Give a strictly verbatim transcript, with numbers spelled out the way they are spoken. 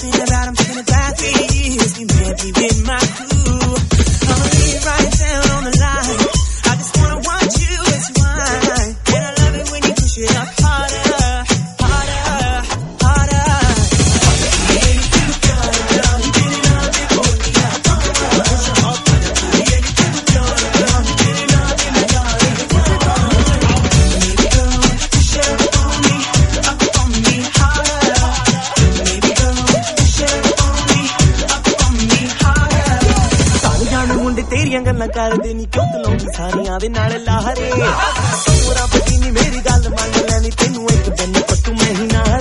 messing about, I'm taking it back for years. You may be with my crew. I'ma lay it right down on the line. I just wanna watch you as you whine. And I love it when you push it up harder, harder, harder. Yeah, you do it, girl, girl. You did it all before me. Yeah, push it up, push it up. Yeah, you do it, girl, girl. You did it all in my yard. Baby, girl, push it up on me, up on me harder. Baby girl, push it up on me, up on me harder. सारे जाने मुंडे तेरियां गल्लां करदे नी क्यों तलाउंदी सारियां दे नाल लाहरे। तोरा पती नी मेरी गल मान लैनी तैनू एक दिन पट्टू मैं ही ना